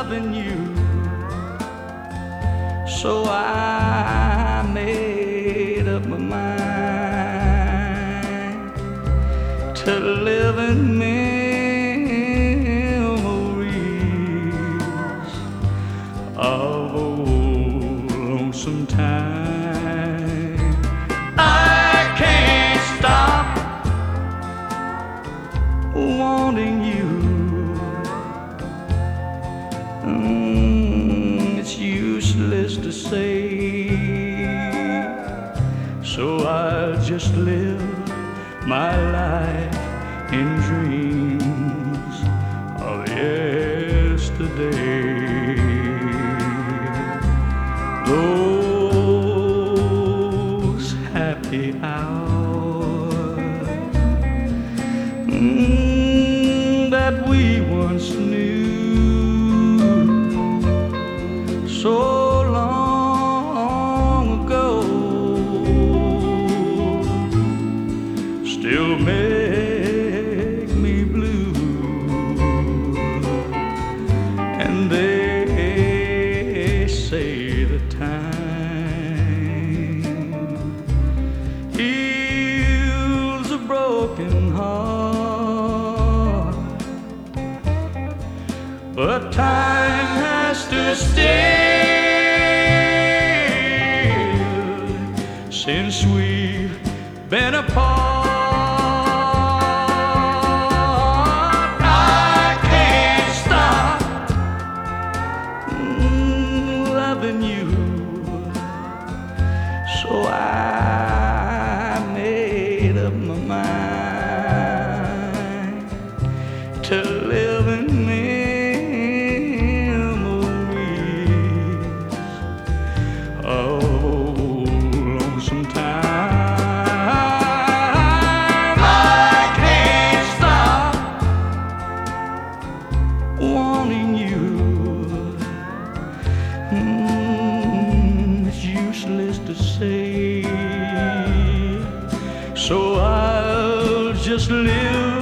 loving you. So I made up my mind to live in memories of old lonesome time. I can't stop wanting you. It's useless to say, so I'll just live my life in dreams of yesterday. Those happy hours that we once knew so long ago still make me blue, and they say the time heals a broken heart, but time has to stay since we've been apart. I can't stop loving you, so I made up my mind to live in memories of lonesome time. I can't stop wanting you. It's useless to say, so I'll just live